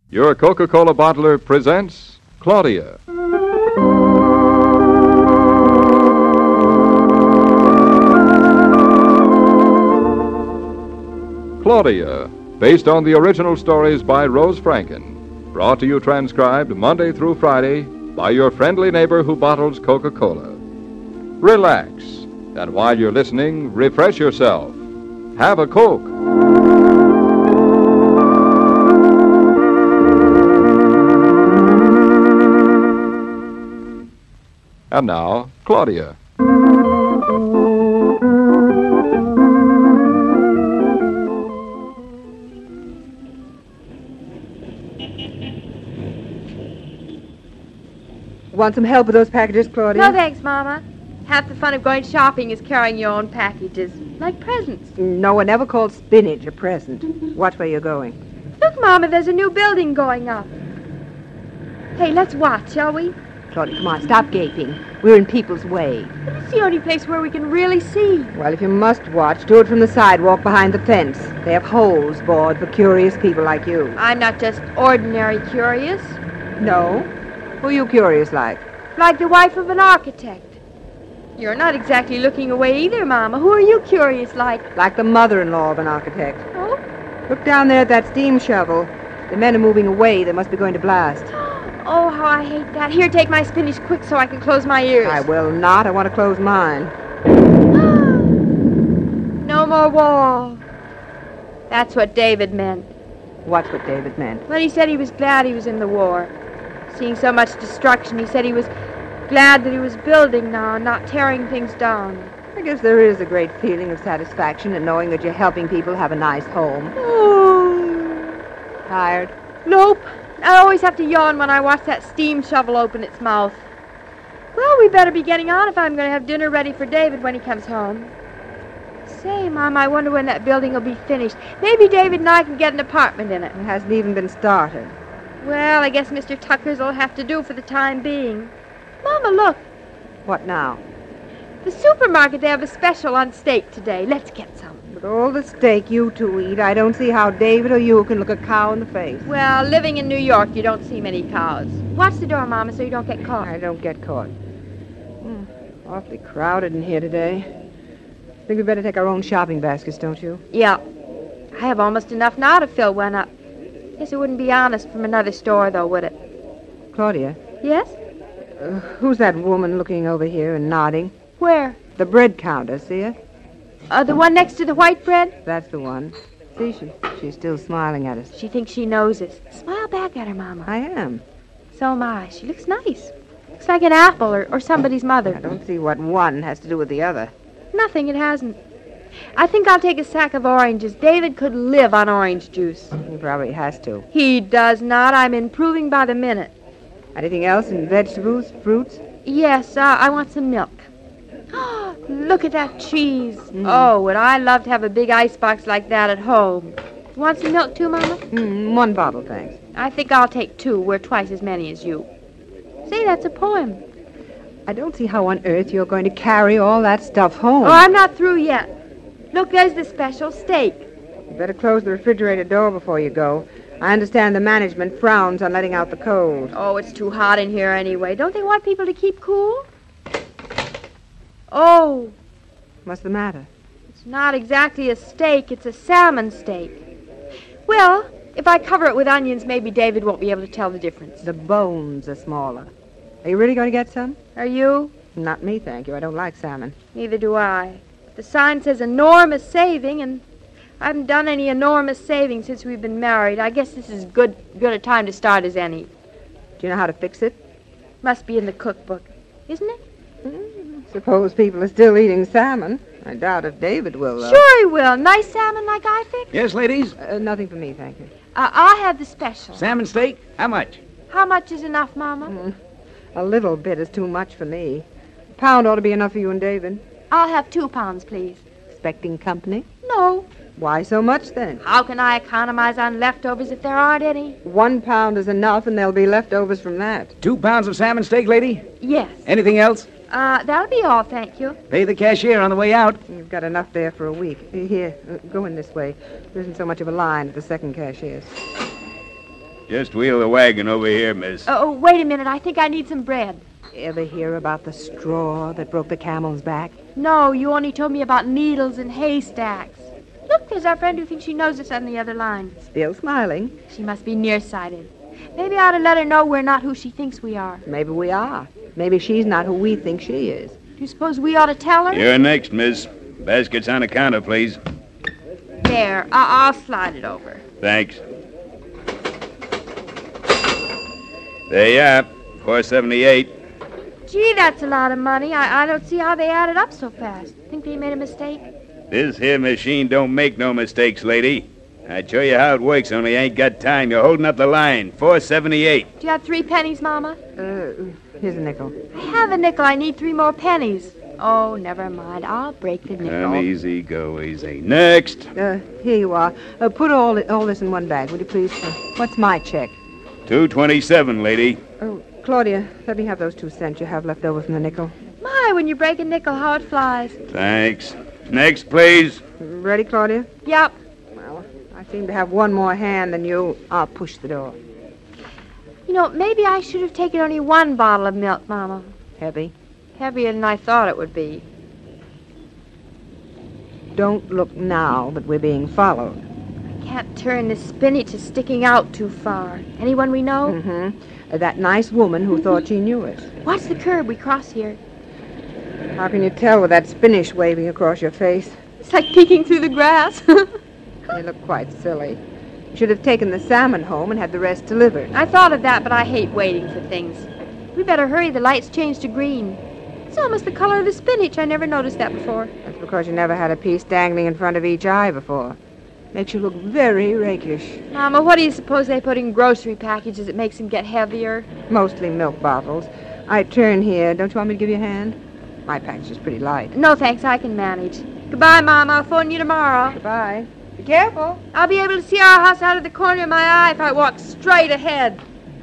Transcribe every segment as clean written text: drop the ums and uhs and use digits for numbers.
Your Coca-Cola bottler presents Claudia. Claudia, based on the original stories by Rose Franken. Brought to you transcribed Monday through Friday by your friendly neighbor who bottles Coca-Cola. Relax, and while you're listening, refresh yourself. Have a Coke. And now, Claudia. Want some help with those packages, Claudia? No, thanks, Mama. Half the fun of going shopping is carrying your own packages, like presents. No one ever called spinach a present. Watch where you're going. Look, Mama, there's a new building going up. Hey, let's watch, shall we? Claudia, come on, stop gaping. We're in people's way. But it's the only place where we can really see. Well, if you must watch, do it from the sidewalk behind the fence. They have holes bored for curious people like you. I'm not just ordinary curious. No? Who are you curious like? Like the wife of an architect. You're not exactly looking away either, Mama. Who are you curious like? Like the mother-in-law of an architect. Oh? Look down there at that steam shovel. The men are moving away. They must be going to blast. Oh, how I hate that. Here, take my spinach quick so I can close my ears. I will not. I want to close mine. No more war. That's what David meant. What's what David meant? When he said he was glad he was in the war. Seeing so much destruction, he said he was glad that he was building now and not tearing things down. I guess there is a great feeling of satisfaction in knowing that you're helping people have a nice home. Oh. Tired? Nope. I always have to yawn when I watch that steam shovel open its mouth. Well, we better be getting on if I'm going to have dinner ready for David when he comes home. Say, Mom, I wonder when that building will be finished. Maybe David and I can get an apartment in it. It hasn't even been started. Well, I guess Mr. Tucker's will have to do for the time being. Mama, look. What now? The supermarket, they have a special on steak today. Let's get some. With all the steak you two eat, I don't see how David or you can look a cow in the face. Well, living in New York, you don't see many cows. Watch the door, Mama, so you don't get caught. I don't get caught. Awfully crowded in here today. Think we better take our own shopping baskets, don't you? Yeah. I have almost enough now to fill one up. Guess it wouldn't be honest from another store, though, would it? Claudia? Yes? Who's that woman looking over here and nodding? Where? The bread counter, see her? The one next to the white bread? That's the one. See, she's still smiling at us. She thinks she knows us. Smile back at her, Mama. I am. So am I. She looks nice. Looks like an apple or somebody's mother. I don't see what one has to do with the other. Nothing, it hasn't. I think I'll take a sack of oranges. David could live on orange juice. He probably has to. He does not. I'm improving by the minute. Anything else in vegetables, fruits? Yes, I want some milk. Look at that cheese. Oh, would I love to have a big icebox like that at home. You want some milk too, Mama? One bottle, thanks. I think I'll take two. We're twice as many as you. Say, that's a poem. I don't see how on earth you're going to carry all that stuff home. Oh, I'm not through yet. Look, there's the special steak. You better close the refrigerator door before you go. I understand the management frowns on letting out the cold. Oh, it's too hot in here anyway. Don't they want people to keep cool? Oh. What's the matter? It's not exactly a steak. It's a salmon steak. Well, if I cover it with onions, maybe David won't be able to tell the difference. The bones are smaller. Are you really going to get some? Are you? Not me, thank you. I don't like salmon. Neither do I. The sign says enormous saving, and I haven't done any enormous saving since we've been married. I guess this is good a time to start as any. Do you know how to fix it? Must be in the cookbook, isn't it? Suppose people are still eating salmon. I doubt if David will, though. Sure he will. Nice salmon like I fix? Yes, ladies? Nothing for me, thank you. I'll have the special. Salmon steak? How much? How much is enough, Mama? A little bit is too much for me. A pound ought to be enough for you and David. I'll have 2 pounds, please. Expecting company? No. Why so much, then? How can I economize on leftovers if there aren't any? 1 pound is enough, and there'll be leftovers from that. 2 pounds of salmon steak, lady? Yes. Anything else? That'll be all, thank you. Pay the cashier on the way out. You've got enough there for a week. Here, go in this way. There isn't so much of a line at the second cashier's. Just wheel the wagon over here, miss. Oh, wait a minute. I think I need some bread. Ever hear about the straw that broke the camel's back? No, you only told me about needles and haystacks. Look, there's our friend who thinks she knows us on the other line. Still smiling. She must be nearsighted. Maybe I ought to let her know we're not who she thinks we are. Maybe we are. Maybe she's not who we think she is. Do you suppose we ought to tell her? You're next, miss. Baskets on the counter, please. There, I'll slide it over. Thanks. There you are. $4.78. Gee, that's a lot of money. I don't see how they added up so fast. Think they made a mistake? This here machine don't make no mistakes, lady. I'd show you how it works, only I ain't got time. You're holding up the line. $4.78. Do you have 3 pennies, Mama? Here's a nickel. I have a nickel. I need 3 more pennies. Oh, never mind. I'll break the nickel. Easy, go easy. Next. Here you are. Put all this in one bag, would you please? What's my check? $2.27, lady. Oh, Claudia, let me have those 2 cents you have left over from the nickel. My, when you break a nickel, how it flies. Thanks. Next, please. Ready, Claudia? Yep. Well, I seem to have one more hand than you. I'll push the door. You know, maybe I should have taken only 1 bottle of milk, Mama. Heavy. Heavier than I thought it would be. Don't look now that we're being followed. Can't turn this spinach is sticking out too far. Anyone we know? Mm-hmm. That nice woman who thought she knew us. Watch the curb. We cross here. How can you tell with that spinach waving across your face? It's like peeking through the grass. You look quite silly. You should have taken the salmon home and had the rest delivered. I thought of that, but I hate waiting for things. We better hurry. The light's changed to green. It's almost the color of the spinach. I never noticed that before. That's because you never had a piece dangling in front of each eye before. Makes you look very rakish. Mama, what do you suppose they put in grocery packages that makes them get heavier? Mostly milk bottles. I turn here. Don't you want me to give you a hand? My package is pretty light. No, thanks. I can manage. Goodbye, Mama. I'll phone you tomorrow. Goodbye. Be careful. I'll be able to see our house out of the corner of my eye if I walk straight ahead.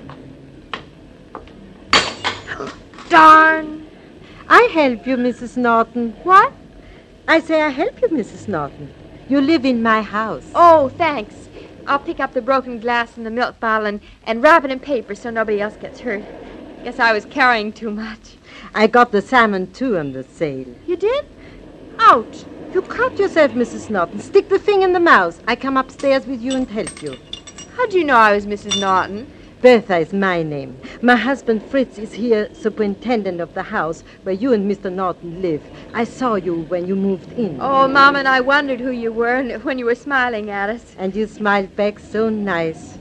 Darn. I help you, Mrs. Norton. What? I say I help you, Mrs. Norton. You live in my house. Oh, thanks. I'll pick up the broken glass and the milk bottle and wrap it in paper so nobody else gets hurt. Guess I was carrying too much. I got the salmon, too, on the sale. You did? Ouch. You cut yourself, Mrs. Norton. Stick the thing in the mouth. I come upstairs with you and help you. How'd you know I was Mrs. Norton? Bertha is my name. My husband Fritz is here, superintendent of the house where you and Mr. Norton live. I saw you when you moved in. Oh, Mama, and I wondered who you were when you were smiling at us. And you smiled back so nice.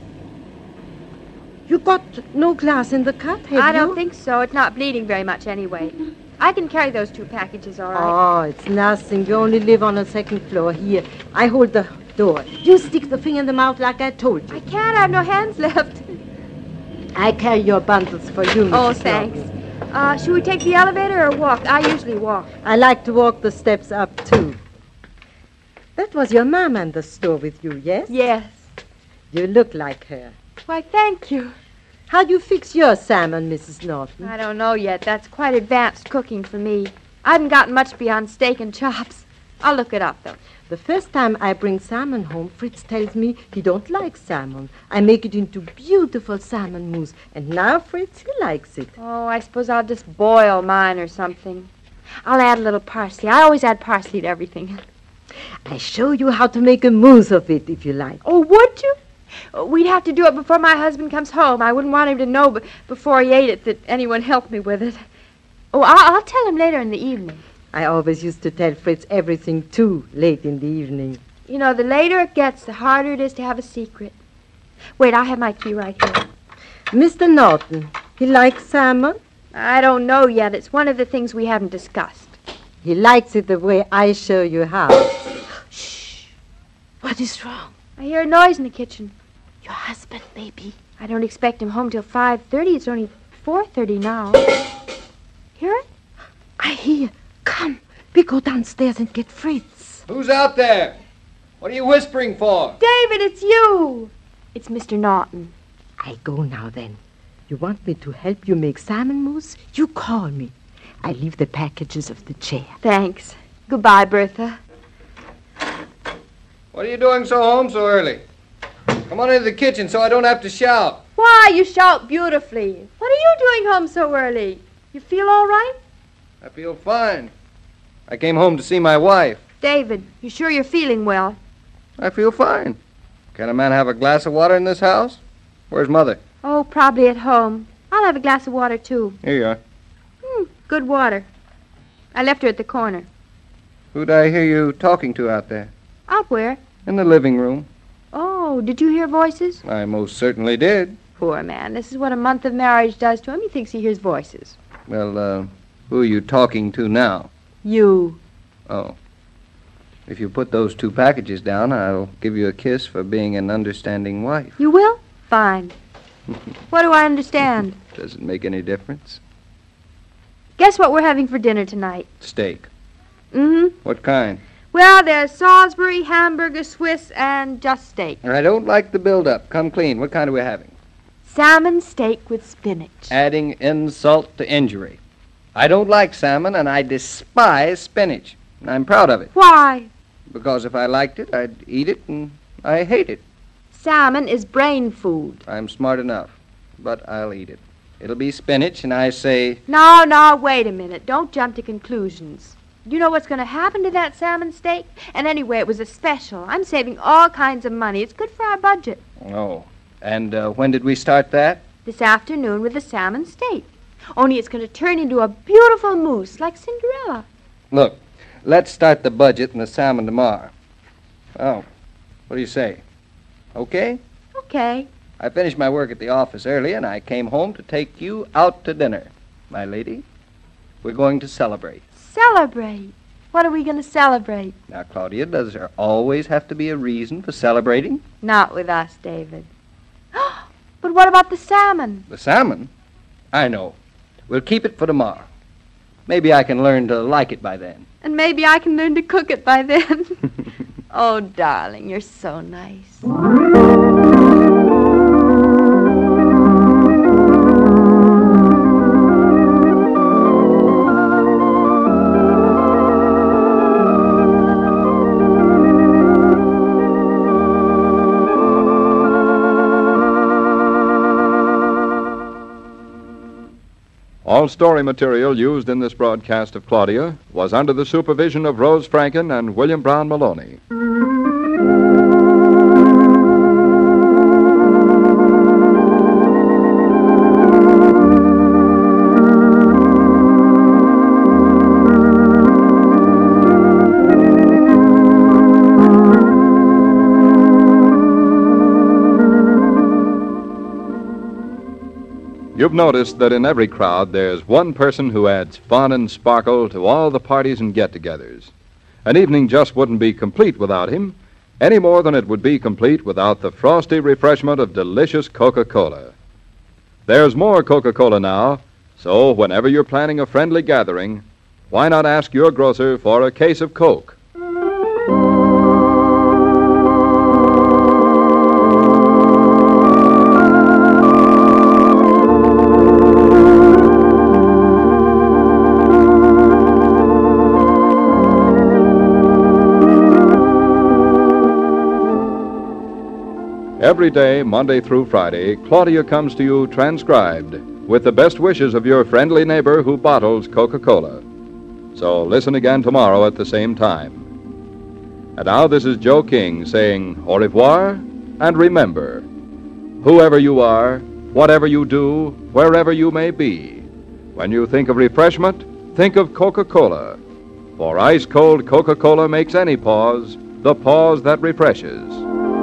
You got no glass in the cut, have you? I don't think so. It's not bleeding very much anyway. I can carry those 2 packages all right. Oh, it's nothing. You only live on the 2nd floor. Here, I hold the door. You stick the thing in the mouth like I told you. I can't. I have no hands left. I carry your bundles for you, Mrs. Oh, Norton. thanks. Should we take the elevator or walk? I usually walk. I like to walk the steps up, too. That was your mama in the store with you, yes? Yes. You look like her. Why, thank you. How do you fix your salmon, Mrs. Norton? I don't know yet. That's quite advanced cooking for me. I haven't gotten much beyond steak and chops. I'll look it up, though. The first time I bring salmon home, Fritz tells me he don't like salmon. I make it into beautiful salmon mousse, and now Fritz, he likes it. Oh, I suppose I'll just boil mine or something. I'll add a little parsley. I always add parsley to everything. I show you how to make a mousse of it, if you like. Oh, would you? We'd have to do it before my husband comes home. I wouldn't want him to know before he ate it that anyone helped me with it. Oh, I'll tell him later in the evening. I always used to tell Fritz everything, too, late in the evening. You know, the later it gets, the harder it is to have a secret. Wait, I have my key right here. Mr. Norton, he likes salmon? I don't know yet. It's one of the things we haven't discussed. He likes it the way I show you how. Shh. What is wrong? I hear a noise in the kitchen. Your husband, maybe. I don't expect him home till 5:30. It's only 4:30 now. Hear it? I hear. Come, we go downstairs and get Fritz. Who's out there? What are you whispering for? David, it's you. It's Mr. Norton. I go now, then. You want me to help you make salmon mousse? You call me. I leave the packages of the chair. Thanks. Goodbye, Bertha. What are you doing home so early? Come on into the kitchen so I don't have to shout. Why, you shout beautifully. What are you doing home so early? You feel all right? I feel fine. I came home to see my wife. David, you sure you're feeling well? I feel fine. Can a man have a glass of water in this house? Where's Mother? Oh, probably at home. I'll have a glass of water, too. Here you are. Good water. I left her at the corner. Who'd I hear you talking to out there? Out where? In the living room. Oh, did you hear voices? I most certainly did. Poor man. This is what a month of marriage does to him. He thinks he hears voices. Well, who are you talking to now? You. Oh. If you put those 2 packages down, I'll give you a kiss for being an understanding wife. You will? Fine. What do I understand? Does it make any difference? Guess what we're having for dinner tonight? Steak. Mm-hmm. What kind? Well, there's Salisbury, hamburger, Swiss, and just steak. I don't like the build-up. Come clean. What kind are we having? Salmon steak with spinach. Adding insult to injury. I don't like salmon, and I despise spinach. And I'm proud of it. Why? Because if I liked it, I'd eat it, and I hate it. Salmon is brain food. I'm smart enough, but I'll eat it. It'll be spinach, and I say... No, wait a minute. Don't jump to conclusions. You know what's going to happen to that salmon steak? And anyway, it was a special. I'm saving all kinds of money. It's good for our budget. Oh, and when did we start that? This afternoon with the salmon steak. Only it's going to turn into a beautiful mousse like Cinderella. Look, let's start the budget and the salmon tomorrow. Oh, what do you say? Okay? Okay. I finished my work at the office early, and I came home to take you out to dinner. My lady, we're going to celebrate. Celebrate? What are we going to celebrate? Now, Claudia, does there always have to be a reason for celebrating? Not with us, David. But what about the salmon? The salmon? I know. We'll keep it for tomorrow. Maybe I can learn to like it by then. And maybe I can learn to cook it by then. Oh, darling, you're so nice. All story material used in this broadcast of Claudia was under the supervision of Rose Franken and William Brown Maloney. You've noticed that in every crowd there's one person who adds fun and sparkle to all the parties and get-togethers. An evening just wouldn't be complete without him, any more than it would be complete without the frosty refreshment of delicious Coca-Cola. There's more Coca-Cola now, so whenever you're planning a friendly gathering, why not ask your grocer for a case of Coke? Every day, Monday through Friday, Claudia comes to you transcribed with the best wishes of your friendly neighbor who bottles Coca-Cola. So listen again tomorrow at the same time. And now this is Joe King saying au revoir, and remember, whoever you are, whatever you do, wherever you may be, when you think of refreshment, think of Coca-Cola. For ice-cold Coca-Cola makes any pause the pause that refreshes.